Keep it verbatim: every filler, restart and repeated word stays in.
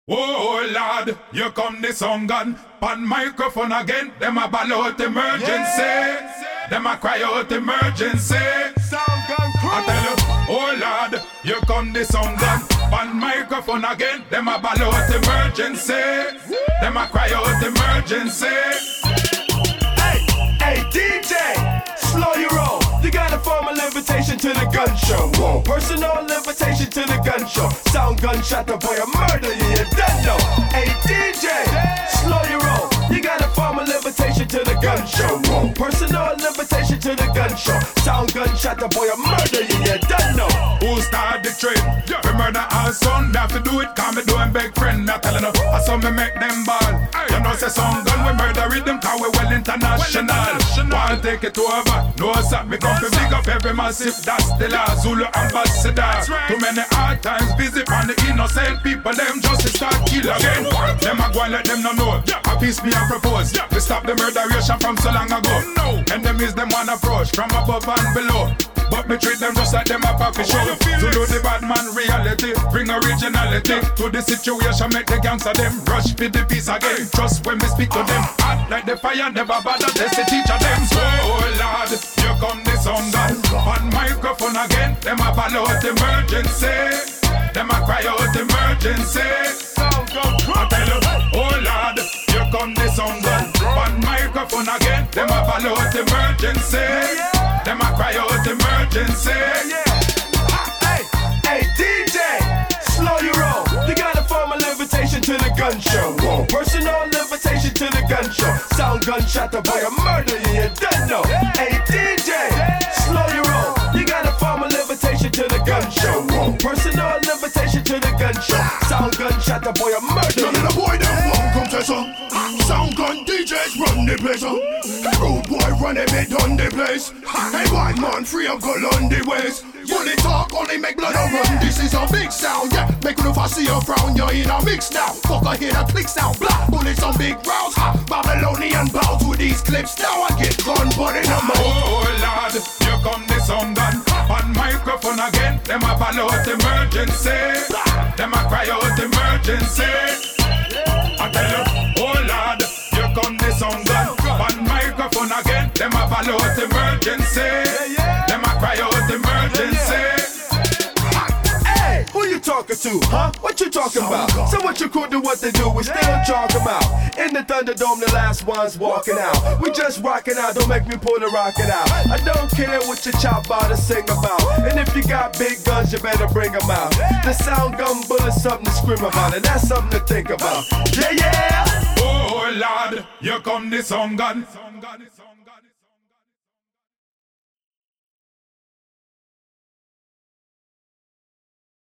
Oh Lord, here come the song gun. Pan microphone again, them a ball out emergency. Yeah. Them a cry out emergency. Sound gun crew. I tell you, oh Lord, here come the song gun. Pan microphone again, them a ball out emergency. Them a cry out emergency. Hey, hey D J, slow your roll. You got a formal invitation to the gun show. Whoa, personal invitation to the gun show. Sound gunshot, the boy a murder you, you don't know. Hey D J, slow your roll. You got a formal invitation to the gun show. Whoa, personal invitation to the gun show. Sound gunshot, the boy a murder you, you don't know. Who started the trade? We murder our son, we have to do it, cause me doing big friend. Me telling you, I saw me make them ball. You know say sound gun, we murder rhythm, cause we well international. Wanna take it over, no sir, me come to big up every massive, that's the last Zulu ambassador. Too many hard times, busy on the innocent people, them just start kill again. Them a go and let them no know, a peace me and propose. We stop the murderation from so long ago. Enemies them one approach, from above and below. But me treat them just like them a puppy show. To do the bad man reality, bring originality to the situation, make the gangster them rush for the peace again. Trust when we speak to them, hot like the fire, never bother, that's the teacher them. So oh Lord, here come the sound gun. On microphone again, them a ball out emergency. Them a cry out emergency. Sound gun crew. I tell you, oh Lord, here come the sound gun. On microphone again, them a ball out emergency. Them a cry out emergency. Hey, hey D J, slow your roll. You got a formal invitation to the gun show. Whoa, personal invitation to the gun show. Sound gunshot, the boy a murder you, you don't know. Hey D J, slow your roll. You got a formal invitation to the gun show. Whoa, personal invitation to the gun show. Sound gunshot, the boy a murder you. None of the boy them won't come to some. Sound gun D Js run the place. Rude boy run a bit on the place. Hey white man free and go on the ways. Money talk only make blood a run. This is a big sound, yeah. Make no fuss see you frown. You're in a mix now. Fuck I hear the click sound. Black bullets on big rounds. Ha, Babylonian bow to these clips. Now I get gun, but in a mouth. Oh Lord, here come the sound gun. On microphone again, them a ball out emergency. Them a cry out emergency. I tell you, oh Lord, here come the sound gun. On microphone again, them a ball out emergency. Them a cry out emergency. Hey, who you talking to, huh? What you talking about? So what you could do, what they do, we still talking about. In the Thunderdome, the last one's walking out. We just rocking out, don't make me pull the rocket out. I don't care what you chop out or sing about. And if you got big guns, you better bring them out. The sound gun bullet's something to scream about, and that's something to think about. Yeah, yeah! Oh Lord, here come the sound gun.